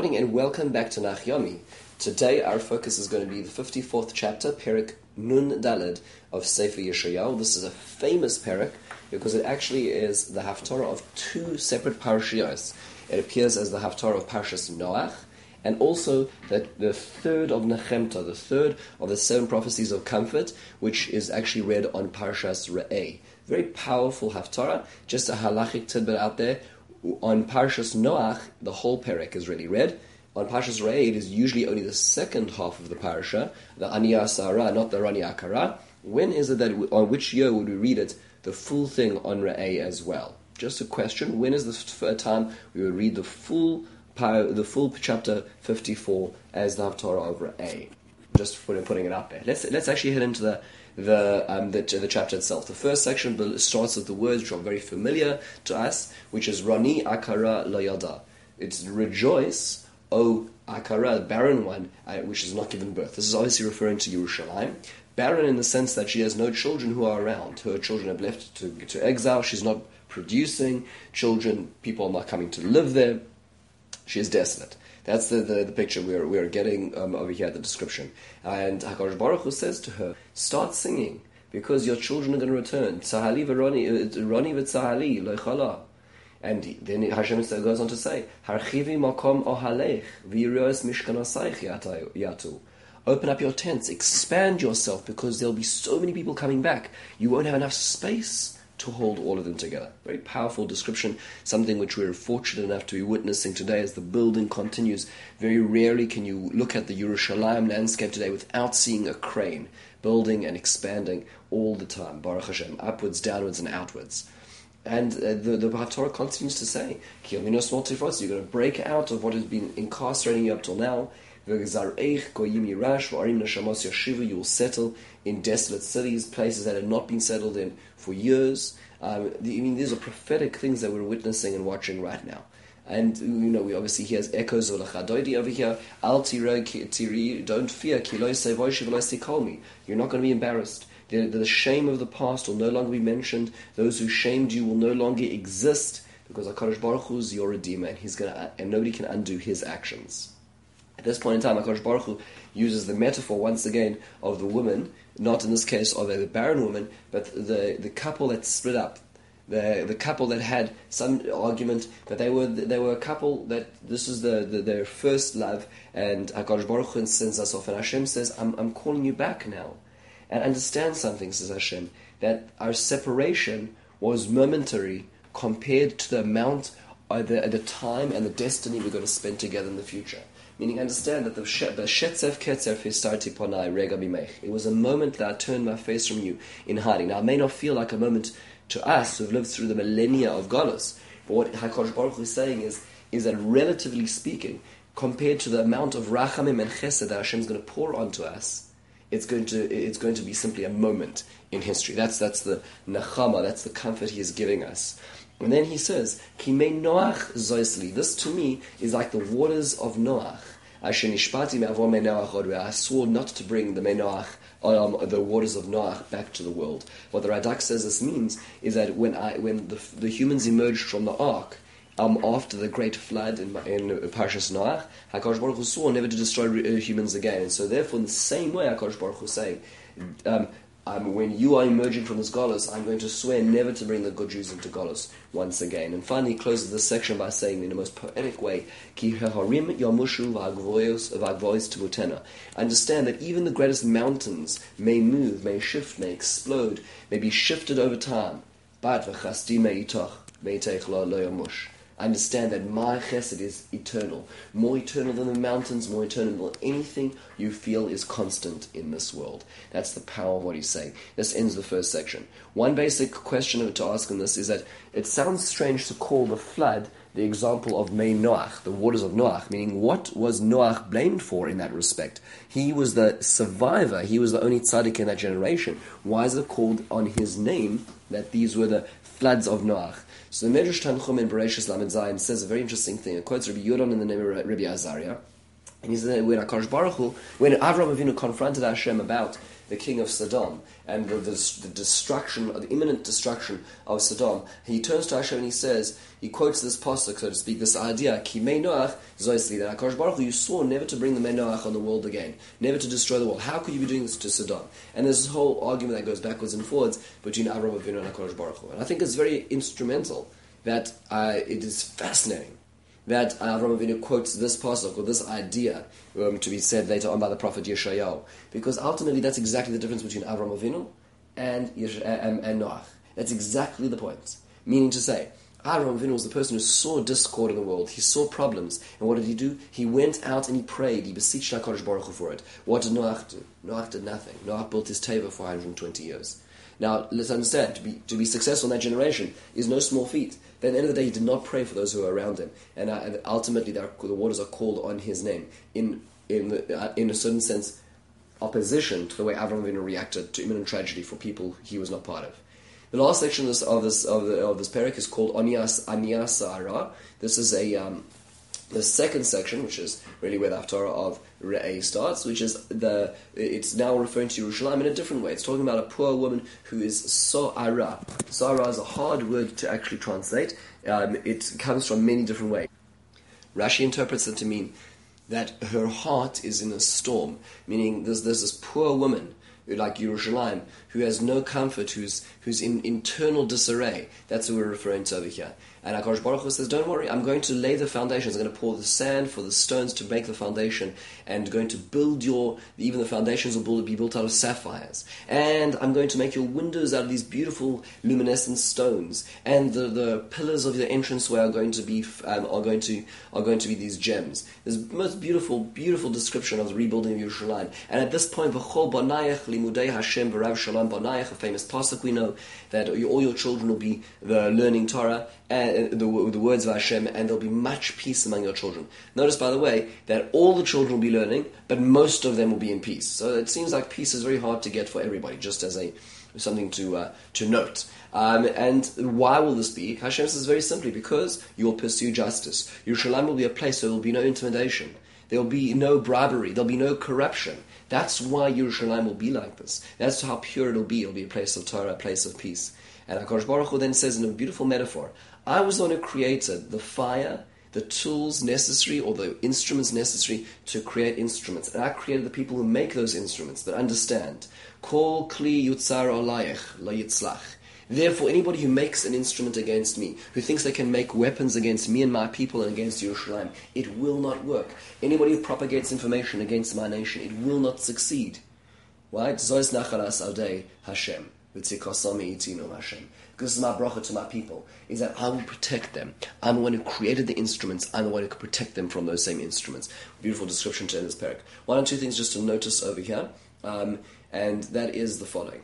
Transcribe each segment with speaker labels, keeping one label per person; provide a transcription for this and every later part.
Speaker 1: morning and welcome back to Nach Yomi. Today our focus is going to be the 54th chapter, Perek Nun Daled of Sefer Yeshayahu. This is a famous Perek because it actually is the Haftarah of two separate parashiyos. It appears as the Haftarah of Parshas Noach and also the third of Nechemta, the third of the seven prophecies of comfort, which is actually read on Parshas Re'eh. Very powerful Haftarah. Just a halachic tidbit out there. On Parshas Noach, the whole Perek is really read. On Parshas Re'eh, it is usually only the second half of the parasha, the Aniyah Sarah, not the Rani Akara. When is it that, on which year would we read it, the full thing on Re'eh as well? Just a question, when is the time we would read the full chapter 54 as the Haftarah of Re'eh? Just putting it up there. Let's actually head into the chapter itself. The first section starts with the words which are very familiar to us, which is Rani Akara Lo Yada. It's rejoice, O Akara, barren one, which has not given birth. This is obviously referring to Yerushalayim. Barren in the sense that she has no children who are around. Her children have left to exile. She's not producing children. People are not coming to live there. She is desolate. That's the picture we're getting over here, the description. And HaKadosh Baruch Hu says to her, start singing, because your children are going to return. Tzahali v'roni v'tzahali lo'chala. And then Hashem goes on to say, Harchivi makom ohalech v'yiros mishkanasayich yatu. Open up your tents, expand yourself, because there'll be so many people coming back. You won't have enough space to hold all of them together. Very powerful description, something which we're fortunate enough to be witnessing today as the building continues. Very rarely can you look at the Yerushalayim landscape today without seeing a crane building and expanding all the time. Baruch Hashem, upwards, downwards, and outwards. And the Torah continues to say, you're going to break out of what has been incarcerating you up till now. You will settle in desolate cities, places that have not been settled in for years. These are prophetic things that we're witnessing and watching right now. And we obviously hear echoes of Lachadoidi over here. Al tiri, don't fear. You're not going to be embarrassed. The shame of the past will no longer be mentioned. Those who shamed you will no longer exist, because HaKadosh Baruch Hu is your Redeemer, and nobody can undo His actions. At this point in time, HaKadosh Baruch Hu uses the metaphor once again of the woman, not in this case of a barren woman, but the couple that split up, the couple that had some argument, but they were a couple that this was their first love, and HaKadosh Baruch Hu sends us off, and Hashem says, I'm calling you back now. And understand something, says Hashem, that our separation was momentary compared to the amount, the time and the destiny we're going to spend together in the future. Meaning, understand that the shetzef ketzer fistarti ponai rega bimech. It was a moment that I turned my face from you in hiding. Now, it may not feel like a moment to us who've lived through the millennia of Galus, but what HaKadosh Baruch Hu is saying is that relatively speaking, compared to the amount of rachamim and chesed that Hashem is going to pour onto us, it's going to be simply a moment in history. That's the nachama, that's the comfort He is giving us. And then He says, Ki mei Noach zoisli. This to me is like the waters of Noach. Asher nishpati me'avor mei Noach odre. I swore not to bring the mei Noach, the waters of Noach, back to the world. What the Radak says this means is that when the humans emerged from the ark, after the great flood in Parshas Noach, HaKadosh Baruch Hu swore never to destroy humans again. And so therefore, in the same way, HaKadosh Baruch Hu is saying, when you are emerging from this Golus, I'm going to swear never to bring the good Jews into Golus once again. And finally, he closes this section by saying in the most poetic way, Ki heharim yamushu v'agvois tibutena. Understand that even the greatest mountains may move, may shift, may explode, may be shifted over time. But v'chasti me'itoch me'iteich lo yamush. Understand that my chesed is eternal. More eternal than the mountains, more eternal than anything you feel is constant in this world. That's the power of what He's saying. This ends the first section. One basic question to ask in this is that it sounds strange to call the flood the example of Mei Noach, the waters of Noach, meaning what was Noach blamed for in that respect? He was the survivor. He was the only tzaddik in that generation. Why is it called on his name that these were the floods of Noach? So the Medrash Tanchum in Bereshis Lamed Zayin says a very interesting thing. It quotes Rabbi Yudon in the name of Rabbi Azariah. And he said when HaKadosh Baruch Hu, when Avraham Avinu confronted Hashem about the king of Sodom and the destruction, the imminent destruction of Sodom, he turns to Hashem and he says, he quotes this pasuk, so to speak, this idea, Ki Mei Noach Zoisli, that HaKadosh Baruch Hu, you swore never to bring the Mei Noach on the world again, never to destroy the world. How could you be doing this to Sodom? And there's this whole argument that goes backwards and forwards between Avraham Avinu and HaKadosh Baruch Hu. And I think it's very instrumental that it is fascinating that Avraham Avinu quotes this pasuk or this idea to be said later on by the prophet Yeshayahu, because ultimately that's exactly the difference between Avraham Avinu and Noach. That's exactly the point. Meaning to say, Avraham Avinu was the person who saw discord in the world. He saw problems, and what did he do? He went out and he prayed. He beseeched HaKadosh Baruch Hu for it. What did Noach do? Noach did nothing. Noach built his teva for 120 years. Now, let's understand, to be successful in that generation is no small feat. But at the end of the day, he did not pray for those who were around him. And ultimately, the waters are called on his name. In a certain sense, opposition to the way Avraham Avinu reacted to imminent tragedy for people he was not part of. The last section of this parak is called Aniyas Sa'ara. This is the second section, which is really where the Haftarah of Re'eh starts, which is it's now referring to Yerushalayim in a different way. It's talking about a poor woman who is Sa'ara. Sa'ara is a hard word to actually translate. It comes from many different ways. Rashi interprets it to mean that her heart is in a storm, meaning there's this poor woman, like Yerushalayim, who has no comfort, who's in internal disarray. That's what we're referring to over here. And HaKadosh Baruch Hu says, don't worry, I'm going to lay the foundations. I'm going to pour the sand for the stones to make the foundation, and going to build even the foundations will be built out of sapphires. And I'm going to make your windows out of these beautiful luminescent stones. And the pillars of your entranceway are going to be these gems. There's the most beautiful description of the rebuilding of Yerushalayim. And at this point, V'chol banayach limudei Hashem v'rav shalom banayach, a famous pasuk we know, that all your children will be learning Torah, and the words of Hashem, and there'll be much peace among your children. Notice, by the way, that all the children will be learning, but most of them will be in peace. So it seems like peace is very hard to get for everybody, just as something to note. And why will this be? Hashem says very simply, because you'll pursue justice. Yerushalayim will be a place where there will be no intimidation. There will be no bribery. There will be no corruption. That's why Yerushalayim will be like this. That's how pure it will be. It will be a place of Torah, a place of peace. And HaKadosh Baruch Hu then says in a beautiful metaphor, I was the one who created the fire, the tools necessary, or the instruments necessary to create instruments. And I created the people who make those instruments, that understand. Kol kli yutzar olayich lo yitzlach. Therefore, anybody who makes an instrument against me, who thinks they can make weapons against me and my people and against Yerushalayim, it will not work. Anybody who propagates information against my nation, it will not succeed. Right? Zois nachalas adei Hashem. Hashem. Because this is my bracha to my people, is that I will protect them. I'm the one who created the instruments. I'm the one who can protect them from those same instruments. Beautiful description to end this parak. One or two things just to notice over here, and that is the following.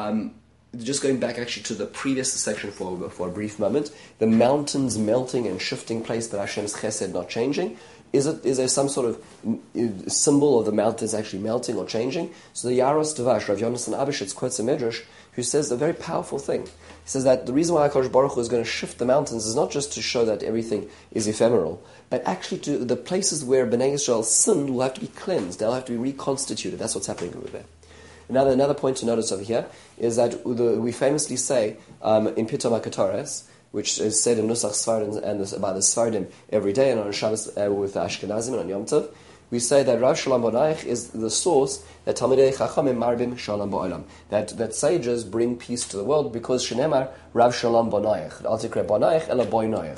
Speaker 1: Just going back actually to the previous section for a brief moment, the mountains melting and shifting place, but Hashem's chesed not changing. Is there some sort of symbol of the mountains actually melting or changing? So the Yaros Devash, Rav Yonasan Abishitz, quotes a Midrash who says a very powerful thing. He says that the reason why HaKadosh Baruch Hu is going to shift the mountains is not just to show that everything is ephemeral, but actually to the places where Bnei Yisrael sinned will have to be cleansed. They'll have to be reconstituted. That's what's happening over there. Another point to notice over here is that we famously say in Pitom HaKetores, which is said in Nusach Sfardim and by the Sfardim every day, and on Shabbos with the Ashkenazim and on Yom Tov, we say that Rav Shalom Bonayich is the source that Talmidei Chachamim Marbim Shalom Ba'olam, that sages bring peace to the world, because Shenemar Rav Shalom Bonayich, Al Tikre Bonayich Ela Boinayich,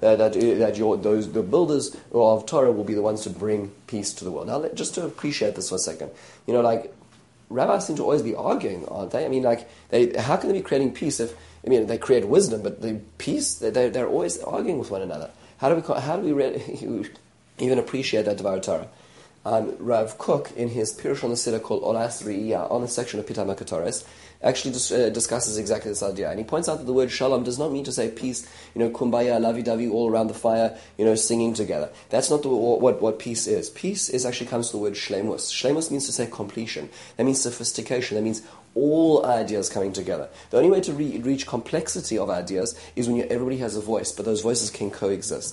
Speaker 1: the builders of Torah will be the ones to bring peace to the world. Now, just to appreciate this for a second, rabbis seem to always be arguing, aren't they? I mean, how can they be creating peace if, they create wisdom, but the peace, they're always arguing with one another. How do we even appreciate that Dvar Torah? Rav Kook, in his Pirush on the Siddur called Olas Re'iyah, on the section of Pitom HaKetores, actually discusses exactly this idea. And he points out that the word shalom does not mean to say peace, kumbaya, lavi-davi, all around the fire, singing together. That's not what peace is. Peace actually comes from the word shlemus. Shlemus means to say completion. That means sophistication. That means all ideas coming together. The only way to reach complexity of ideas is when everybody has a voice, but those voices can coexist.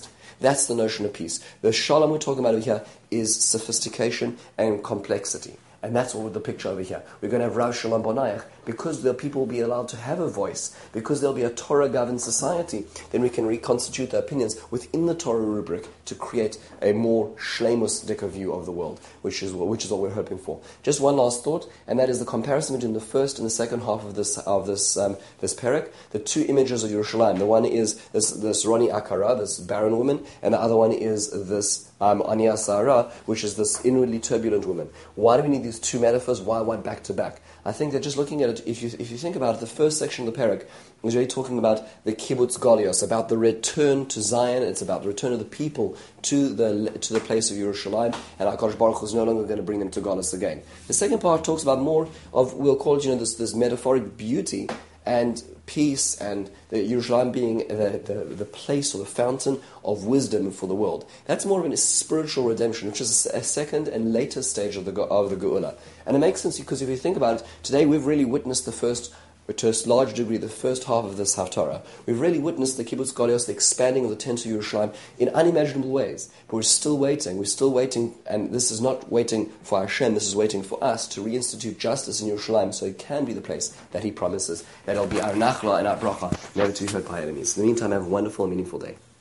Speaker 1: That's the notion of peace. The shalom we're talking about over here is sophistication and complexity. And that's all with the picture over here. We're going to have Rav Shalom Bonayach, because the people will be allowed to have a voice, because there'll be a Torah-governed society, then we can reconstitute the opinions within the Torah rubric to create a more shleimus-dika view of the world, which is what we're hoping for. Just one last thought, and that is the comparison between the first and the second half of this parak. The two images of Yerushalayim. The one is this Roni Akara, this barren woman, and the other one is this Ania Sarah, which is this inwardly turbulent woman. Why do we need these two metaphors? Why one back to back? I think that just looking at it, if you think about it, the first section of the parak is really talking about the kibbutz galios, about the return to Zion. It's about the return of the people to the place of Yerushalayim, and HaKadosh Baruch Hu is no longer going to bring them to Galus again. The second part talks about more of, we'll call it, this metaphoric beauty and peace, and the Yerushalayim being the place or the fountain of wisdom for the world. That's more of a spiritual redemption, which is a second and later stage of the Geula. And it makes sense because if you think about it, today we've really witnessed to a large degree, the first half of this Haftarah. We've really witnessed the Kibbutz Galios, the expanding of the tent of Yerushalayim in unimaginable ways. But we're still waiting, and this is not waiting for Hashem, this is waiting for us to reinstitute justice in Yerushalayim so it can be the place that He promises, that it'll be our nachla and our bracha, never to be hurt by enemies. In the meantime, have a wonderful and meaningful day.